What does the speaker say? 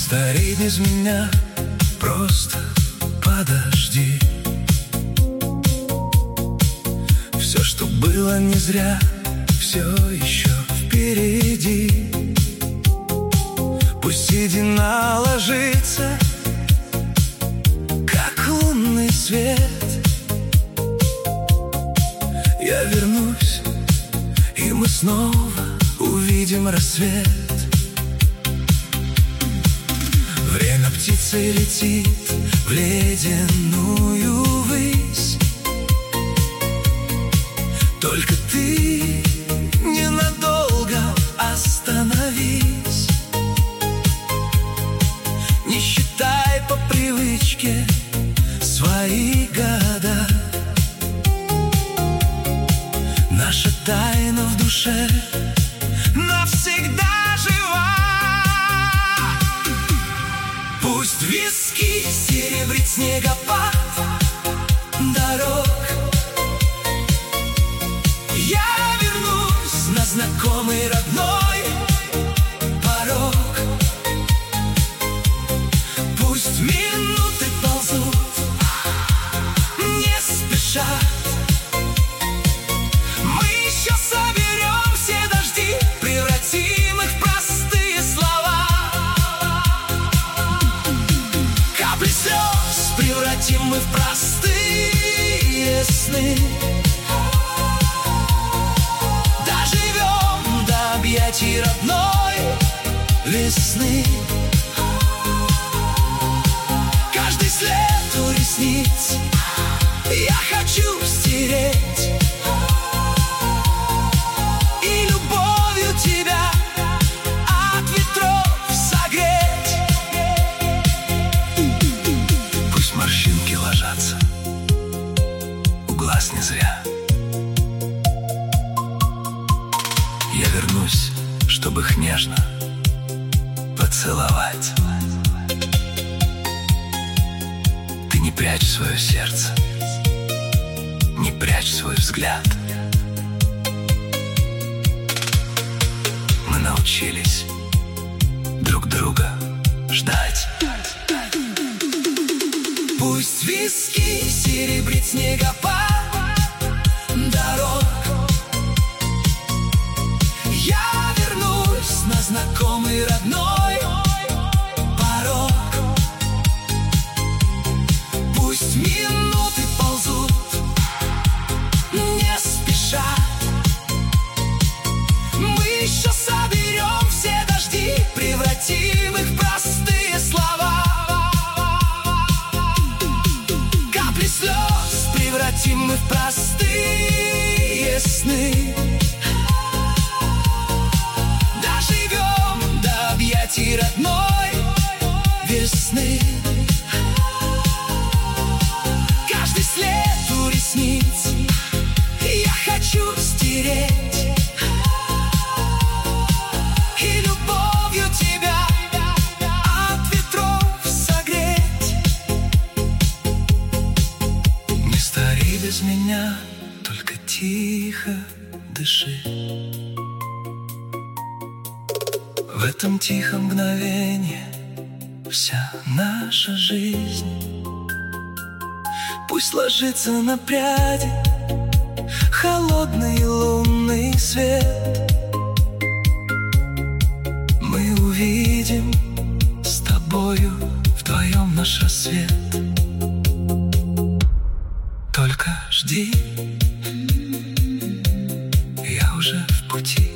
Старей без меня, просто подожди. Все, что было не зря, все еще впереди. Пусть седина ложится, как лунный свет. Я вернусь, и мы снова увидим рассвет. Время птицей летит в ледяную высь. Только ты ненадолго остановись. Не считай по привычке свои года. Наша тайна в душе навсегда жива. Пусть виски серебрит снегопад дорог. Я вернусь на знакомый родной порог. Пусть минуты ползут не спеша. Мы еще соберем все дожди, превратим их в простые слова. Капли слез превратим мы в простые сны. Доживем до объятий родной весны. Каждый след у ресниц я хочу стереть. И любовью тебя от ветров согреть. Пусть морщинки ложатся у глаз не зря. Я вернусь, чтобы их нежно поцеловать. Ты не прячь свое сердце, не прячь свой взгляд. Мы научились друг друга ждать. Пусть виски серебрит снегопад дорог. Я вернусь на знакомый родной порог. Пусть минуты ползут не спеша. Мы еще соберем все дожди, превратим их в простые слова. Капли слез превратим мы в простые сны. Доживем до объятий родной весны. Каждый след у ресниц я хочу стереть. И любовью тебя от ветров согреть. Не старей без меня, только тихо дыши. В этом тихом мгновении вся наша жизнь. Пусть ложится на пряди холодный лунный свет. Мы увидим с тобою вдвоем наш рассвет. Только жди, я уже в пути.